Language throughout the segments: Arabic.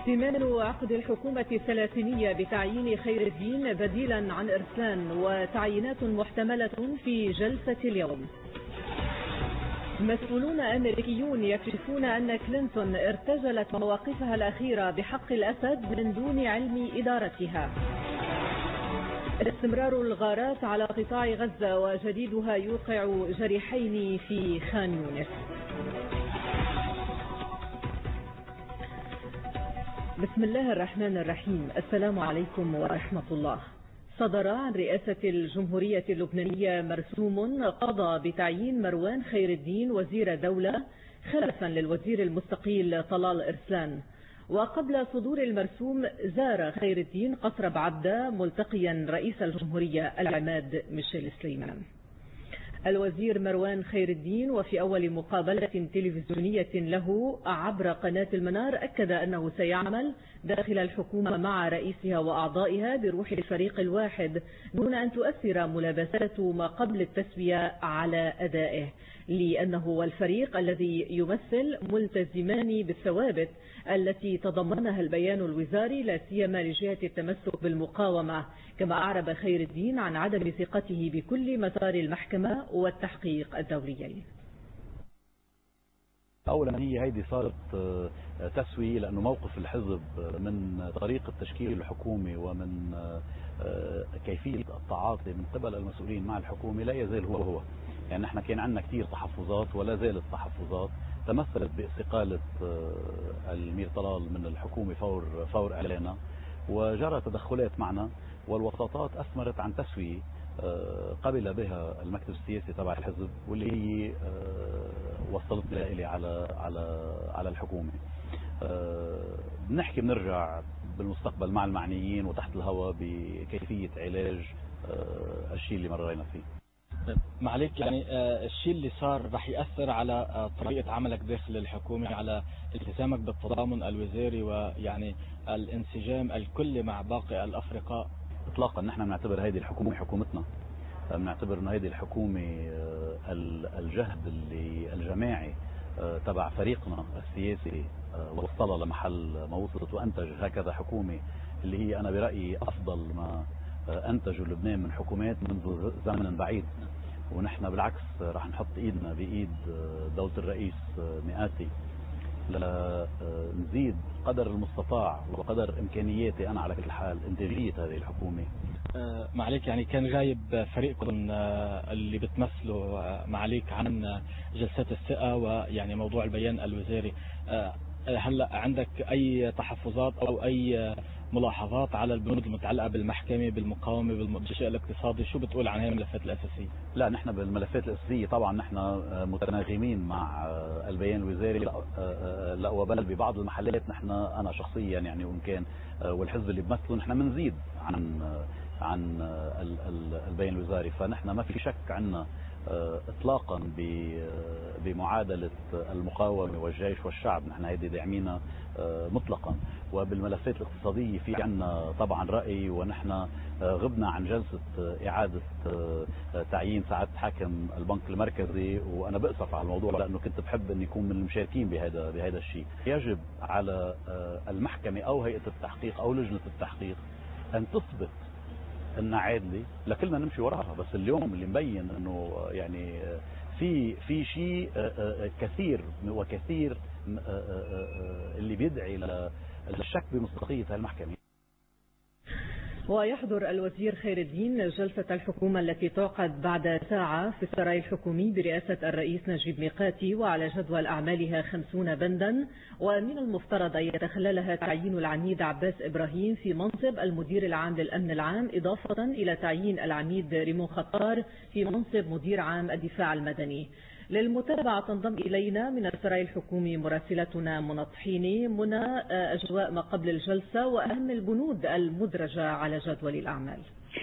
اكتمال عقد الحكومة الثلاثينية بتعيين خير الدين بديلا عن إرسلان وتعيينات محتملة في جلسة اليوم. مسؤولون أمريكيون يكشفون أن كلينتون ارتجلت مواقفها الأخيرة بحق الأسد من دون علم إدارتها. استمرار الغارات على قطاع غزة وجديدها يوقع جريحين في خان يونس. بسم الله الرحمن الرحيم. السلام عليكم ورحمة الله. صدر عن رئاسة الجمهورية اللبنانية مرسوم قضى بتعيين مروان خير الدين وزير دولة خلفا للوزير المستقيل طلال إرسلان. وقبل صدور المرسوم زار خير الدين قصر بعبدة ملتقيا رئيس الجمهورية العماد ميشيل سليمان. الوزير مروان خير الدين وفي أول مقابلة تلفزيونية له عبر قناة المنار أكد أنه سيعمل داخل الحكومة مع رئيسها وأعضائها بروح الفريق الواحد دون أن تؤثر ملابسات ما قبل التسوية على أدائه، لأنه والفريق الذي يمثل ملتزمان بالثوابت التي تضمنها البيان الوزاري لا سيما لجهة التمسك بالمقاومة. كما أعرب خير الدين عن عدم ثقته بكل مسار المحكمة والتحقيق الدوليين. أولا هيدي صارت تسوية، لأنه موقف الحزب من طريقة تشكيل الحكومة ومن كيفية التعاطي من قبل المسؤولين مع الحكومة لا يزال هو. يعني احنا كان عندنا كثير تحفظات ولا زالت تحفظات تمثلت باستقالة الأمير طلال من الحكومة فور إعلانها، وجرى تدخلات معنا والوساطات أثمرت عن تسوية قبل بها المكتب السياسي تبع الحزب، واللي هي وصلتنا إلي على الحكومة. بنحكي بنرجع بالمستقبل مع المعنيين وتحت الهواء بكيفية علاج الشيء اللي مرينا فيه. معليك، يعني الشيء اللي صار رح يأثر على طريقة عملك داخل الحكومة، على التزامك بالتضامن الوزاري ويعني الانسجام الكلي مع باقي الأفرقاء؟ اطلاقا. نحن بنعتبر هذه الحكومة حكومتنا، بنعتبر ان هذه الحكومة الجهد اللي الجماعي تبع فريقنا السياسي وصل لمحل ما وصلت وانتج هكذا حكومة اللي هي انا برأيي افضل ما انتجوا لبنان من حكومات منذ زمن بعيد. ونحن بالعكس رح نحط ايدنا بايد دولة الرئيس مئاتي لنزيد قدر المستطاع وقدر امكانياتي انا على كل حال انتاجية هذه الحكومة. معليك، يعني كان غايب فريقكم اللي بتمثلوا معليك عن جلسات الثقة ويعني موضوع البيان الوزاري. هلا عندك اي تحفظات او اي ملاحظات على البنود المتعلقة بالمحكمة بالمقاومة بالشيء الاقتصادي؟ شو بتقول عن هذه الملفات الأساسية؟ لا، نحن بالملفات الأساسية طبعا نحن متناغمين مع البيان الوزاري، لا وبل ببعض المحلات نحن أنا شخصيا يعني وإن كان والحزب اللي بمثله نحن منزيد عن البيان الوزاري. فنحن ما في شك عنا اطلاقا بمعادلة المقاومة والجيش والشعب، نحن هيدي داعمينا مطلقا. وبالملفات الاقتصادية في عنا طبعا رأي، ونحن غبنا عن جلسة إعادة تعيين سعادة حاكم البنك المركزي، وأنا بأسف على الموضوع لأنه كنت بحب أن يكون من المشاركين بهذا الشيء. يجب على المحكمة أو هيئة التحقيق أو لجنة التحقيق أن تثبت انها عادله لكلنا نمشي وراها. بس اليوم اللي مبين انه يعني في شيء كثير وكثير اللي بيدعي للشك بمصداقية المحكمة. ويحضر الوزير خير الدين جلسة الحكومة التي تعقد بعد ساعة في السراي الحكومي برئاسة الرئيس نجيب ميقاتي، وعلى جدول أعمالها 50 بندا، ومن المفترض أن يتخللها تعيين العميد عباس إبراهيم في منصب المدير العام للأمن العام، إضافة إلى تعيين العميد ريمون خطار في منصب مدير عام الدفاع المدني. للمتابعة تنضم إلينا من السراي الحكومي مراسلتنا منى طحيني. منى، أجواء ما قبل الجلسة وأهم البنود المدرجة على جدول الأعمال.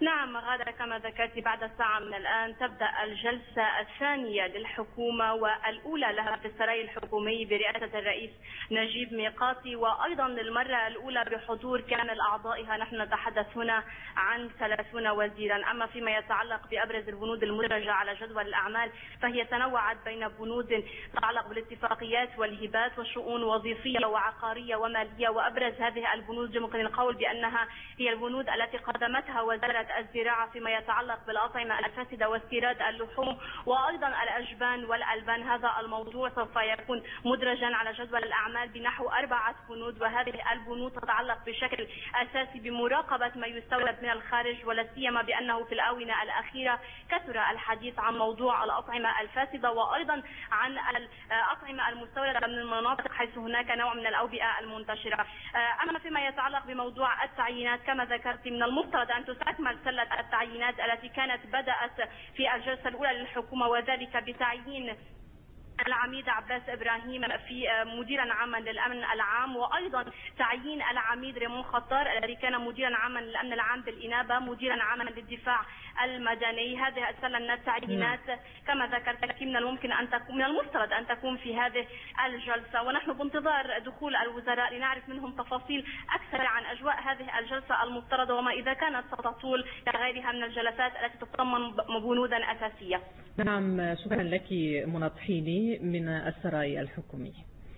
نعم غادة، كما ذكرت بعد ساعة من الآن تبدأ الجلسة الثانية للحكومة والأولى لها في السراي الحكومي برئاسة الرئيس نجيب ميقاتي، وأيضا للمرة الأولى بحضور كامل أعضائها. نحن نتحدث هنا عن 30 وزيرا. أما فيما يتعلق بأبرز البنود المدرجة على جدول الأعمال فهي تنوعت بين بنود تتعلق بالاتفاقيات والهبات وشؤون وظيفية وعقارية ومالية، وأبرز هذه البنود يمكن القول بأنها هي البنود التي قدمتها وزارة الزراعة فيما يتعلق بالأطعمة الفاسدة واستيراد اللحوم وأيضا الأجبان والألبان. هذا الموضوع سوف يكون مدرجا على جدول الأعمال بنحو 4 بنود، وهذه البنود تتعلق بشكل أساسي بمراقبة ما يستورد من الخارج، ولا سيما بأنه في الآونة الأخيرة كثر الحديث عن موضوع الأطعمة الفاسدة وأيضا عن الأطعمة المستوردة من المناطق حيث هناك نوع من الأوبئة المنتشرة. أما فيما يتعلق بموضوع التعيينات كما ذكرت من المفترض أن تستكمل سلة التعيينات التي كانت بدأت في الجلسة الأولى للحكومة، وذلك بتعيين العميد عباس إبراهيم في مديرا عاما للأمن العام، وأيضا تعيين العميد ريمون خطار الذي كان مديرا عاما للأمن العام بالإنابة مديرا عاما للدفاع المدني. هذه السلة من التعيينات كما ذكرت من الممكن أن تكون من المفترض أن تكون في هذه الجلسة، ونحن بانتظار دخول الوزراء لنعرف منهم تفاصيل أكثر عن أجواء هذه الجلسة المفترضة وما إذا كانت ستطول كغيرها من الجلسات التي تتضمن بنودا أساسية. نعم، شكرا لك منى طحيني من السراي الحكومي.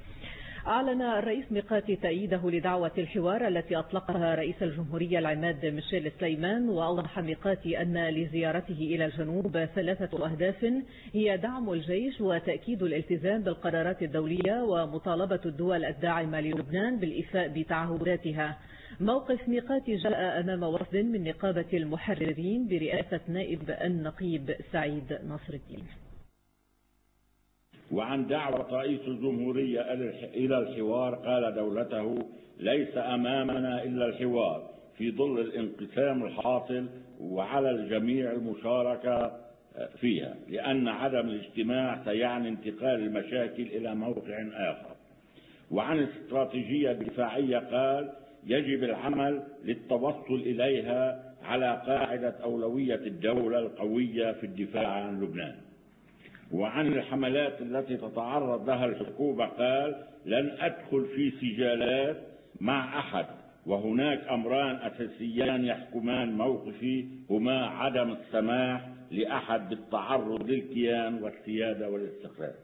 أعلن الرئيس ميقاتي تأييده لدعوة الحوار التي أطلقها رئيس الجمهورية العماد ميشيل سليمان، وأوضح ميقاتي أن لزيارته إلى الجنوب 3 أهداف هي دعم الجيش وتأكيد الالتزام بالقرارات الدولية ومطالبة الدول الداعمة للبنان بالإيفاء بتعهداتها. موقف ميقاتي جاء أمام وفد من نقابة المحررين برئاسة نائب النقيب سعيد نصر الدين. وعن دعوة رئيس الجمهورية إلى الحوار قال دولته: ليس أمامنا إلا الحوار في ظل الانقسام الحاصل، وعلى الجميع المشاركة فيها، لأن عدم الاجتماع سيعني انتقال المشاكل إلى موقع آخر. وعن الاستراتيجية الدفاعية قال: يجب العمل للتوصل إليها على قاعدة أولوية الدولة القوية في الدفاع عن لبنان. وعن الحملات التي تتعرض لها الحكومة قال: لن أدخل في سجالات مع أحد، وهناك أمران أساسيان يحكمان موقفي، هما عدم السماح لأحد بالتعرض للكيان والسيادة والاستقلال.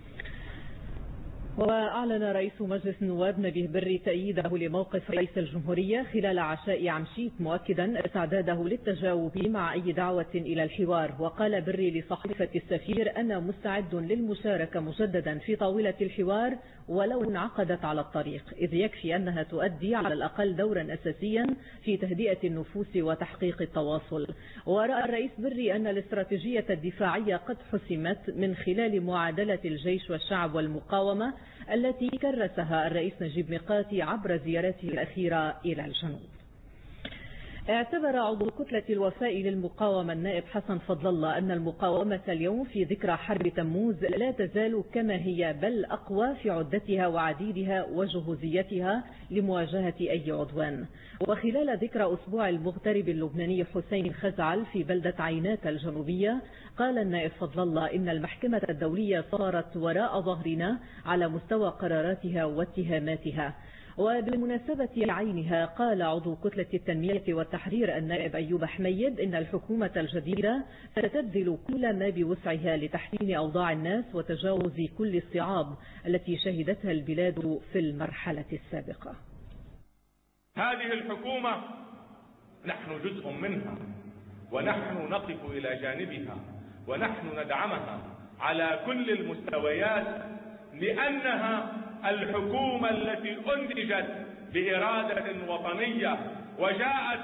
وأعلن رئيس مجلس النواب نبيه بري تأييده لموقف رئيس الجمهورية خلال عشاء عمشيت، مؤكدا استعداده للتجاوب مع أي دعوة إلى الحوار. وقال بري لصحيفة السفير: أنا مستعد للمشاركة مجددا في طاولة الحوار ولو انعقدت على الطريق، إذ يكفي أنها تؤدي على الأقل دورا أساسيا في تهدئة النفوس وتحقيق التواصل. ورأى الرئيس بري أن الاستراتيجية الدفاعية قد حسمت من خلال معادلة الجيش والشعب والمقاومة التي كرسها الرئيس نجيب ميقاتي عبر زيارته الأخيرة إلى الجنوب. اعتبر عضو كتلة الوفاء للمقاومة النائب حسن فضل الله أن المقاومة اليوم في ذكرى حرب تموز لا تزال كما هي، بل أقوى في عدتها وعديدها وجهوزيتها لمواجهة أي عدوان. وخلال ذكرى أسبوع المغترب اللبناني حسين خزعل في بلدة عينات الجنوبية، قال النائب فضل الله إن المحكمة الدولية صارت وراء ظهرنا على مستوى قراراتها واتهاماتها. وبالمناسبة عينها قال عضو كتلة التنمية والتحرير النائب أيوب حميد إن الحكومة الجديدة ستبذل كل ما بوسعها لتحسين أوضاع الناس وتجاوز كل الصعاب التي شهدتها البلاد في المرحلة السابقة. هذه الحكومة نحن جزء منها، ونحن نقف إلى جانبها، ونحن ندعمها على كل المستويات، لأنها الحكومة التي أنتجت بإرادة وطنية وجاءت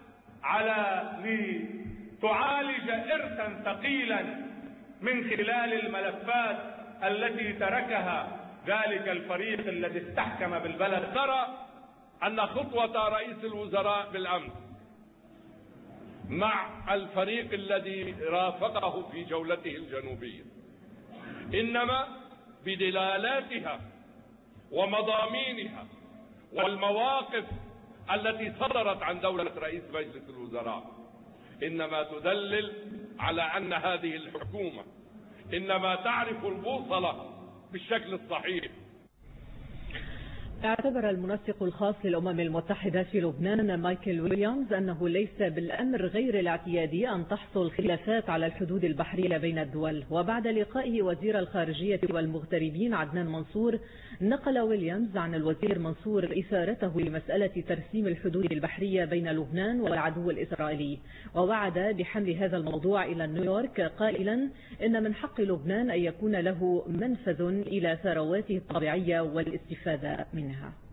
لتعالج إرثا ثقيلا من خلال الملفات التي تركها ذلك الفريق الذي استحكم بالبلد. ترى أن خطوة رئيس الوزراء بالأمس مع الفريق الذي رافقه في جولته الجنوبية إنما بدلالاتها ومضامينها والمواقف التي صدرت عن دولة رئيس مجلس الوزراء إنما تدلل على أن هذه الحكومة إنما تعرف البوصلة بالشكل الصحيح. اعتبر المنسق الخاص للأمم المتحدة في لبنان مايكل ويليامز أنه ليس بالأمر غير الاعتيادي أن تحصل خلافات على الحدود البحرية بين الدول. وبعد لقائه وزير الخارجية والمغتربين عدنان منصور، نقل ويليامز عن الوزير منصور إثارته لمسألة ترسيم الحدود البحرية بين لبنان والعدو الإسرائيلي، ووعد بحمل هذا الموضوع إلى نيويورك قائلا إن من حق لبنان أن يكون له منفذ إلى ثرواته الطبيعية والاستفادة منها.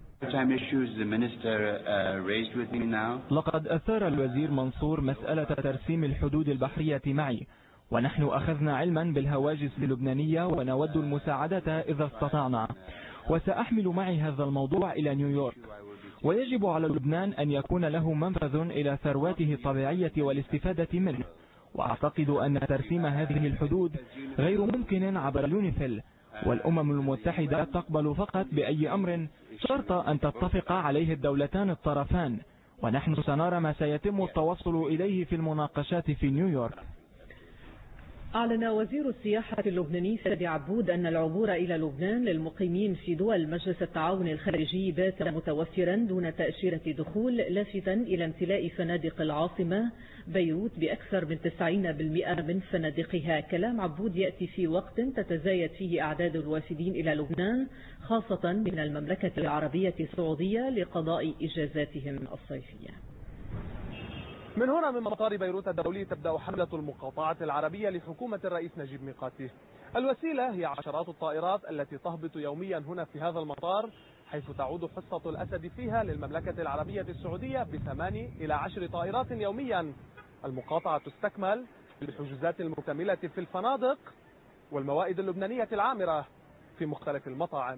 لقد أثار الوزير منصور مسألة ترسيم الحدود البحرية معي، ونحن أخذنا علما بالهواجس اللبنانية ونود المساعدة إذا استطعنا، وسأحمل معي هذا الموضوع إلى نيويورك. ويجب على لبنان أن يكون له منفذ إلى ثرواته الطبيعية والاستفادة منه، وأعتقد أن ترسيم هذه الحدود غير ممكن عبر اليونيفيل، والأمم المتحدة تقبل فقط بأي أمر شرط أن تتفق عليه الدولتان الطرفان، ونحن سنرى ما سيتم التوصل إليه في المناقشات في نيويورك. أعلن وزير السياحة اللبناني سيد عبود أن العبور إلى لبنان للمقيمين في دول مجلس التعاون الخارجي بات متوفرا دون تأشيرة دخول، لافتا إلى امتلاء فنادق العاصمة بيروت بأكثر من 90% من فنادقها. كلام عبود يأتي في وقت تتزايد فيه أعداد الوافدين إلى لبنان خاصة من المملكة العربية السعودية لقضاء إجازاتهم الصيفية. من هنا من مطار بيروت الدولي تبدأ حملة المقاطعة العربية لحكومة الرئيس نجيب ميقاتي. الوسيلة هي عشرات الطائرات التي تهبط يوميا هنا في هذا المطار، حيث تعود حصة الأسد فيها للمملكة العربية السعودية ب8 إلى 10 طائرات يوميا. المقاطعة تستكمل بالحجوزات المكتملة في الفنادق والموائد اللبنانية العامرة في مختلف المطاعم.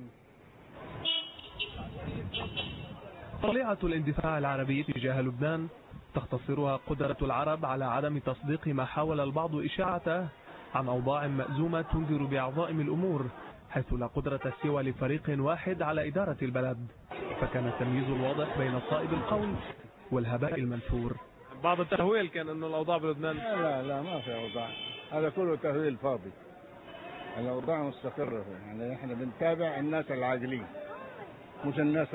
طليعة الاندفاع العربي تجاه لبنان تختصرها قدرة العرب على عدم تصديق ما حاول البعض إشاعته عن أوضاع مأزومة تنذر بعظائم الأمور، حيث لا قدرة سوى لفريق واحد على إدارة البلد، فكان التمييز الواضح بين الصائب القوي والهباء المنثور. بعض التهويل كان أنه الأوضاع بلبنان لا ما في أوضاع، هذا كله تهويل فاضي. الأوضاع مستقرة، يعني احنا بنتابع الناس العاقلين مش الناس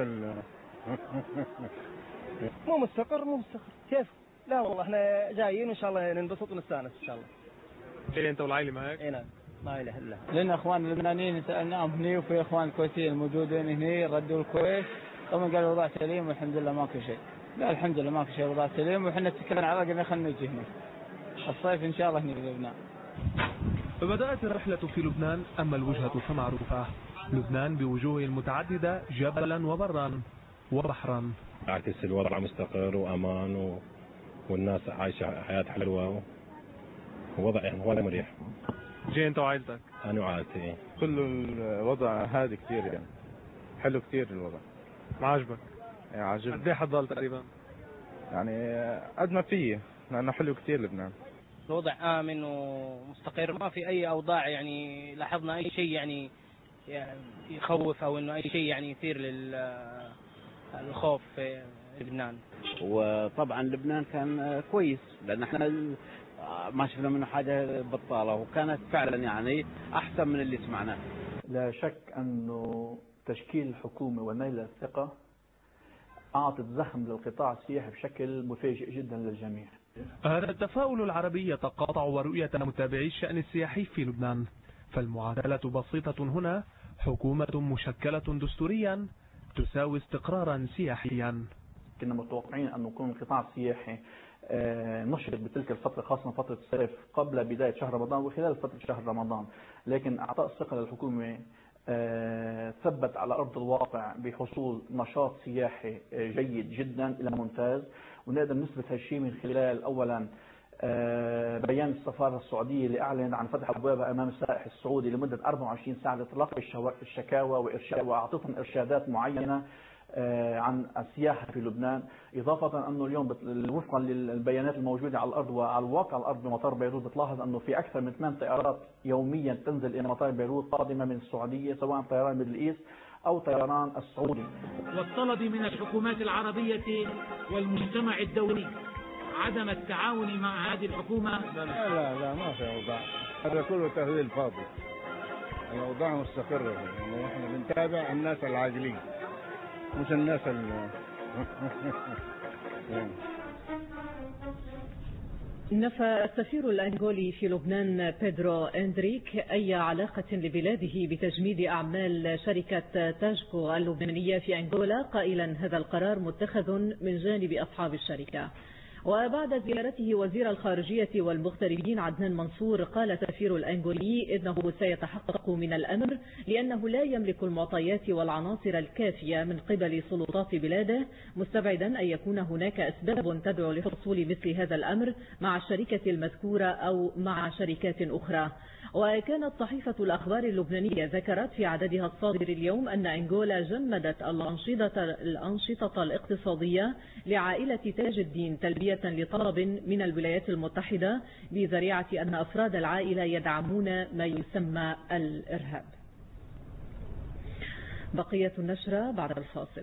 مو مستقر كيف؟ لا والله احنا جايين ان شاء الله ننبسط ونستانس ان شاء الله. ايه انت والعائله معك؟ اي نعم ما اله الا الله. لنا اخوان اللبنانيين سالناهم هني وفي اخوان الكويتيين الموجودين هني ردوا الكويت، طبعا قالوا الوضع سليم والحمد لله ماكو شيء. لا الحمد لله ماكو شيء، الوضع سليم، وحنا تكلمنا على رأينا خلينا نجي هنا. الصيف ان شاء الله هني في لبنان. فبدأت الرحلة في لبنان، اما الوجهة فمعروفة. لبنان بوجوه المتعددة جبلا وبرا وبحرا. أعكس الوضع مستقر وأمان والناس عايشة حياة حلوة ووضع يعني وضع مريح. جاي أنت وعائلتك؟ أنا وعائلتي. كل الوضع هادي كثير، يعني حلو كثير الوضع. ما عجبك؟ يعني عجبني. قد ايه حتضل تقريبا؟ يعني قد ما فيه، لأنه حلو كثير لبنان. الوضع آمن ومستقر، ما في أي أوضاع يعني لاحظنا أي شيء يعني يخوف أو إنه أي شيء يعني يثير الخوف في لبنان. وطبعا لبنان كان كويس لأن احنا ما شفنا منه حاجة بطالة، وكانت فعلا يعني أحسن من اللي سمعناه. لا شك أنه تشكيل الحكومة ونيل الثقة أعطت زخم للقطاع السياحي بشكل مفاجئ جدا للجميع. هذا التفاؤل العربي يتقاطع ورؤية متابعي الشأن السياحي في لبنان، فالمعادلة بسيطة هنا: حكومة مشكلة دستوريا تساوي استقرارا سياحيا. كنا متوقعين أن يكون القطاع السياحي نشط بتلك الفترة، خاصة فترة الصيف قبل بداية شهر رمضان وخلال فترة شهر رمضان، لكن أعطاء الثقة للحكومة ثبت على أرض الواقع بحصول نشاط سياحي جيد جدا إلى ممتاز. ونقدر نثبت هالشيء من خلال أولا بيان السفارة السعودية اللي أعلن عن فتح أبوابها أمام السائح السعودي لمدة 24 ساعة لتلقي الشكاوى وأعطتهم إرشادات معينة عن السياحة في لبنان. إضافة أنه اليوم وفقا للبيانات الموجودة على الأرض وعلى الواقع على الأرض بمطار بيروت، بتلاحظ أنه في أكثر من 8 طائرات يوميا تنزل إلى مطار بيروت قادمة من السعودية، سواء طيران ميدل إيست أو طيران السعودي. والطلب من الحكومات العربية والمجتمع الدولي عدم التعاون مع هذه الحكومة؟ لا ما في أوضاع، هذا كله تهويل فاضي. الأوضاع مستقرة، يعني احنا بنتابع الناس العاقلين مش الناس نفى السفير الأنغولي في لبنان بيدرو إندريك أي علاقة لبلاده بتجميد أعمال شركة تاجكو اللبنانية في أنغولا، قائلا هذا القرار متخذ من جانب أصحاب الشركة. وبعد زيارته وزير الخارجية والمغتربين عدنان منصور، قال سفير الأنغولي إنه سيتحقق من الأمر لأنه لا يملك المعطيات والعناصر الكافية من قبل سلطات بلاده، مستبعدا أن يكون هناك أسباب تدعو لحصول مثل هذا الأمر مع الشركة المذكورة أو مع شركات أخرى. وكانت صحيفة الأخبار اللبنانية ذكرت في عددها الصادر اليوم أن أنغولا جمدت الأنشطة الاقتصادية لعائلة تاج الدين تلبية لطلب من الولايات المتحدة بذريعة أن أفراد العائلة يدعمون ما يسمى الإرهاب. بقية النشرة بعد الفاصل.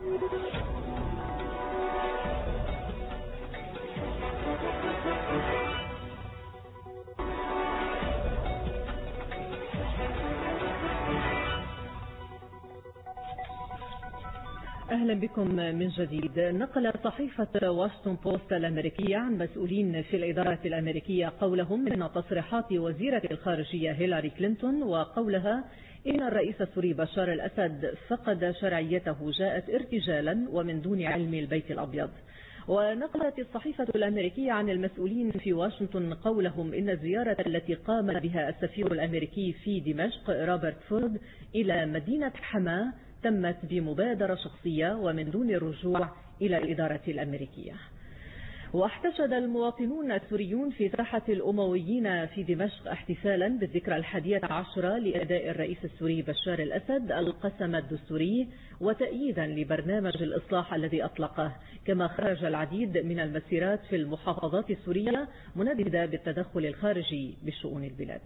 أهلا بكم من جديد. نقلت صحيفة واشنطن بوست الأمريكية عن مسؤولين في الإدارة الأمريكية قولهم من تصريحات وزيرة الخارجية هيلاري كلينتون وقولها إن الرئيس السوري بشار الأسد فقد شرعيته جاءت ارتجالا ومن دون علم البيت الأبيض. ونقلت الصحيفة الأمريكية عن المسؤولين في واشنطن قولهم إن الزيارة التي قام بها السفير الأمريكي في دمشق روبرت فورد إلى مدينة حماة تمت بمبادرة شخصية ومن دون الرجوع إلى الإدارة الأمريكية. واحتشد المواطنون السوريون في ساحة الأمويين في دمشق احتفالا بالذكرى 11 لأداء الرئيس السوري بشار الأسد القسم الدستوري وتأييدا لبرنامج الإصلاح الذي أطلقه، كما خرج العديد من المسيرات في المحافظات السورية منددة بالتدخل الخارجي بشؤون البلاد.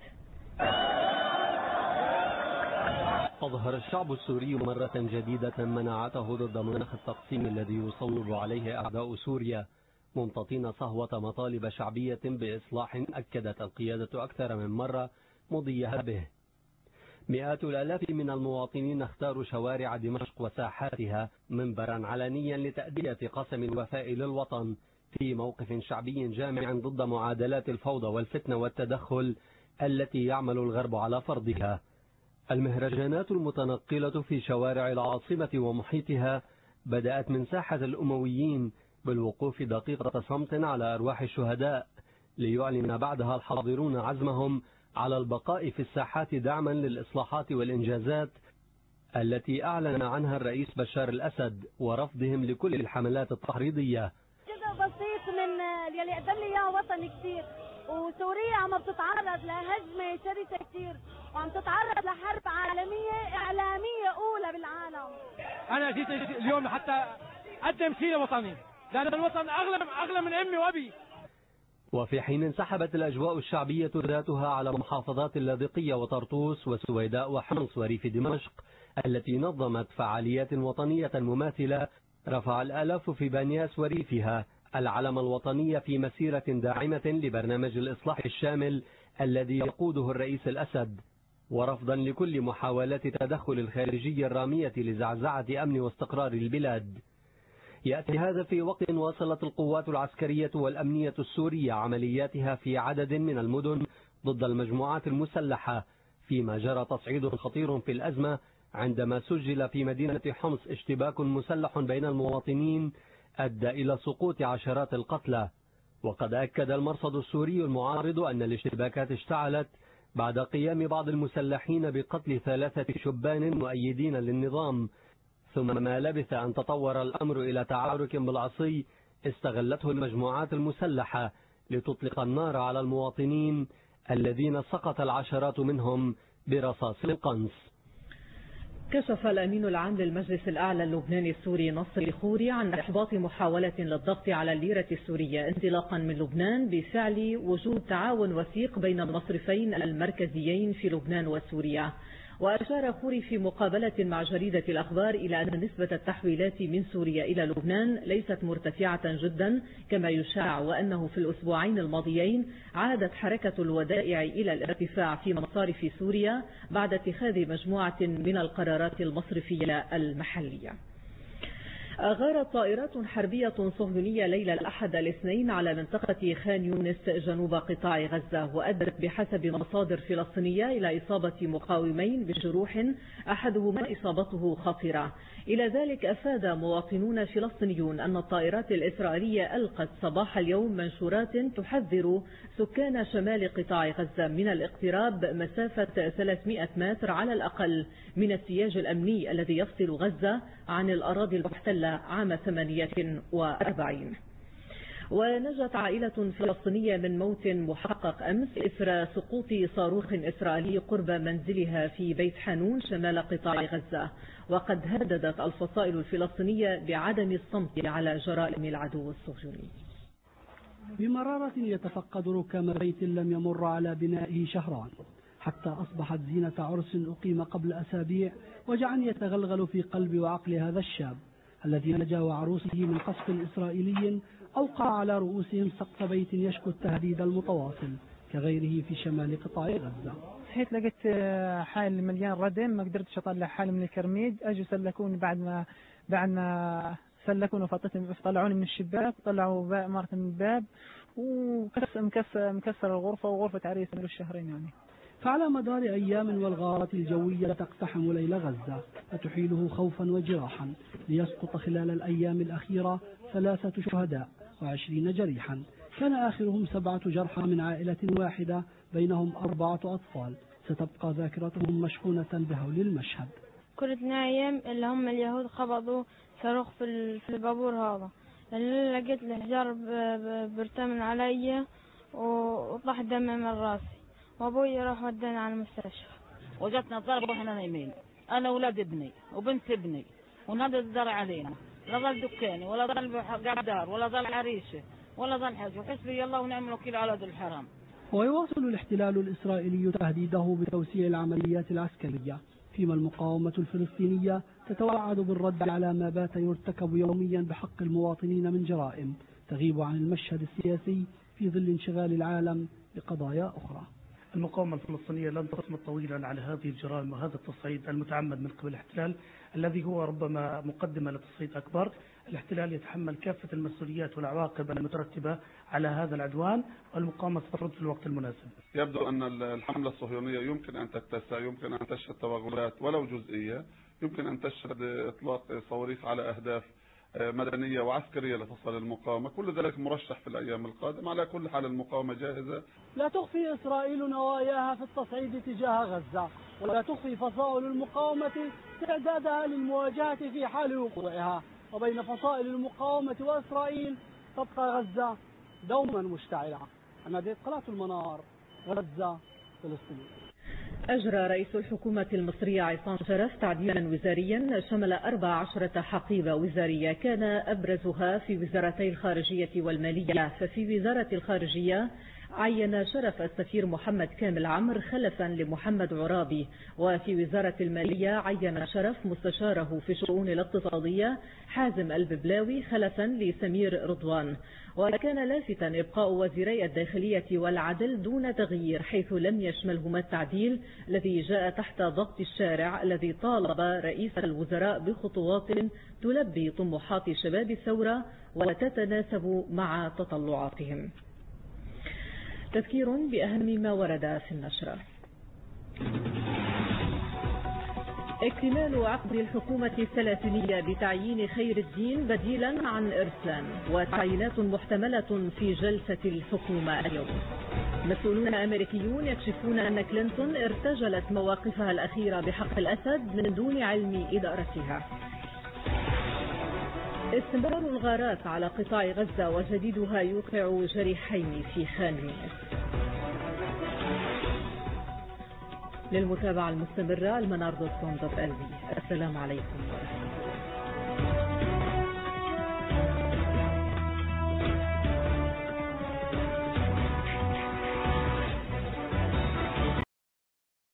أظهر الشعب السوري مرة جديدة مناعته ضد مناخ التقسيم الذي يصوب عليه أعداء سوريا، ممتطين صهوة مطالب شعبية بإصلاح أكدت القيادة أكثر من مرة مضيها به. مئات الآلاف من المواطنين اختاروا شوارع دمشق وساحاتها منبرا علنيا لتأدية قسم الوفاء للوطن في موقف شعبي جامع ضد معادلات الفوضى والفتنة والتدخل التي يعمل الغرب على فرضها. المهرجانات المتنقلة في شوارع العاصمة ومحيطها بدأت من ساحة الأمويين بالوقوف دقيقة صمت على أرواح الشهداء، ليعلن بعدها الحاضرون عزمهم على البقاء في الساحات دعما للإصلاحات والإنجازات التي أعلن عنها الرئيس بشار الأسد ورفضهم لكل الحملات التحريضية. جزء بسيط من يلي قدم لي اياه وطني كثير، وسوريا عم بتتعرض لهجمة شرسة كثير وعم تتعرض لحرب عالمية إعلامية أولى بالعالم. أنا جيت اليوم حتى أقدم شيء وطني، لأن الوطن أغلى من أمي وأبي. وفي حين انسحبت الأجواء الشعبية ذاتها على محافظات اللاذقية وطرطوس وسويداء وحمص وريف دمشق التي نظمت فعاليات وطنية مماثلة، رفع الآلاف في بانياس وريفها العلم الوطني في مسيرة داعمة لبرنامج الإصلاح الشامل الذي يقوده الرئيس الأسد، ورفضا لكل محاولات تدخل الخارجي الرامية لزعزعة أمن واستقرار البلاد. يأتي هذا في وقت واصلت القوات العسكرية والأمنية السورية عملياتها في عدد من المدن ضد المجموعات المسلحة، فيما جرى تصعيد خطير في الأزمة عندما سجل في مدينة حمص اشتباك مسلح بين المواطنين أدى إلى سقوط عشرات القتلى. وقد أكد المرصد السوري المعارض أن الاشتباكات اشتعلت بعد قيام بعض المسلحين بقتل 3 شبان مؤيدين للنظام، ثم ما لبث أن تطور الأمر إلى تعارك بالعصي استغلته المجموعات المسلحة لتطلق النار على المواطنين الذين سقط العشرات منهم برصاص القنص. كشف الأمين العام للمجلس الأعلى اللبناني السوري نصر خوري عن إحباط محاولة للضغط على الليرة السورية انطلاقا من لبنان بفعل وجود تعاون وثيق بين المصرفين المركزيين في لبنان وسوريا. وأشار خوري في مقابلة مع جريدة الأخبار إلى أن نسبة التحويلات من سوريا إلى لبنان ليست مرتفعة جدا كما يشاع، وأنه في الأسبوعين الماضيين عادت حركة الودائع إلى الارتفاع في مصارف سوريا بعد اتخاذ مجموعة من القرارات المصرفية المحلية. غارت طائرات حربية صهيونية ليلة الأحد الاثنين على منطقة خان يونس جنوب قطاع غزة، وأدت بحسب مصادر فلسطينية إلى إصابة مقاومين بجروح أحدهما إصابته خطيرة. إلى ذلك أفاد مواطنون فلسطينيون أن الطائرات الإسرائيلية ألقت صباح اليوم منشورات تحذر سكان شمال قطاع غزة من الاقتراب مسافة 300 متر على الأقل من السياج الأمني الذي يفصل غزة عن الأراضي المحتلة عام 48. ونجت عائلة فلسطينية من موت محقق أمس إثر سقوط صاروخ إسرائيلي قرب منزلها في بيت حانون شمال قطاع غزة، وقد هددت الفصائل الفلسطينية بعدم الصمت على جرائم العدو الصهيوني. بمرارة يتفقد ركام بيت لم يمر على بنائه شهران حتى أصبحت زينة عرس أقيم قبل أسابيع، وجعا يتغلغل في قلب وعقل هذا الشاب الذي نجا وعروسه من قصف إسرائيلي أوقع على رؤوسهم سقف بيت يشكو التهديد المتواصل كغيره في شمال قطاع غزة. حيث لقيت حال مليان ردم، ما قدرتش أطلع حالي من الكرميد، أجوا سلكوني بعد ما سلكوني طلعوني من الشباك وطلعوا مرة من الباب ومكسر الغرفة، وغرفة عريس من الشهرين يعني. فعلى مدار أيام والغارات الجوية تقتحم ليل غزة وتحيله خوفا وجراحا، ليسقط خلال الأيام الأخيرة 3 شهداء و20 جريحا، كان آخرهم 7 جرحى من عائلة واحدة بينهم 4 أطفال. ستبقى ذاكرتهم مشحونة بهول المشهد. كنت نايم اللي هم اليهود خبطوا صاروخ في البابور هذا، اللي لقيت الحجار برتمن علي وطاح دم من راسي، وابوي راح وداني على المستشفى. وجدنا ضرب واحنا نايمين، انا واولاد ابني وبنت ابني، ونادى الزرع علينا، لا ظل دكاني ولا ظل قدار ولا ظل عريشه ولا ظل حاجه، وحسبي الله ونعم الوكيل على ذو الحرام. ويواصل الاحتلال الإسرائيلي تهديده بتوسيع العمليات العسكرية، فيما المقاومة الفلسطينية تتوعد بالرد على ما بات يرتكب يوميا بحق المواطنين من جرائم تغيب عن المشهد السياسي في ظل انشغال العالم بقضايا أخرى. المقاومة الفلسطينية لن تصمت طويلا على هذه الجرائم وهذا التصعيد المتعمد من قبل الاحتلال الذي هو ربما مقدمة لتصعيد أكبر. الاحتلال يتحمل كافة المسؤوليات والعواقب المترتبة على هذا العدوان، والمقاومة سترد في الوقت المناسب. يبدو أن الحملة الصهيونية يمكن أن تتسع، يمكن أن تشهد توغلات ولو جزئية، يمكن أن تشهد إطلاق صواريخ على أهداف مدنية وعسكرية لتصل المقاومة. كل ذلك مرشح في الأيام القادمة. على كل حال المقاومة جاهزة. لا تخفي إسرائيل نواياها في التصعيد تجاه غزة، ولا تخفي فصائل المقاومة استعدادها للمواجهة في حال وقوعها. وبين فصائل المقاومة وإسرائيل تبقى غزة دوما مشتعلة. أنا قناة المنار، غزة، فلسطين. أجرى رئيس الحكومة المصرية عصام شرف تعديلا وزاريا شمل 14 حقيبة وزارية، كان أبرزها في وزارتي الخارجية والمالية. ففي وزارة الخارجية عين شرف السفير محمد كامل عمرو خلفا لمحمد عرابي، وفي وزارة المالية عين شرف مستشاره في الشؤون الاقتصادية حازم الببلاوي خلفا لسمير رضوان. وكان لافتا إبقاء وزيري الداخلية والعدل دون تغيير، حيث لم يشملهما التعديل الذي جاء تحت ضغط الشارع الذي طالب رئيس الوزراء بخطوات تلبي طموحات شباب الثورة وتتناسب مع تطلعاتهم. تذكير بأهم ما ورد في النشرة. اكتمال عقد الحكومة الثلاثينية بتعيين خير الدين بديلا عن إرسلان، وتعيينات محتملة في جلسة الحكومة اليوم. مسؤولون أمريكيون يكشفون أن كلينتون ارتجلت مواقفها الأخيرة بحق الأسد من دون علم إدارتها. استمرار الغارات على قطاع غزة وجديدها يوقع جريحين في خان يونس. للمتابعة المستمرة المنار.com.lv. السلام عليكم ورحمة الله.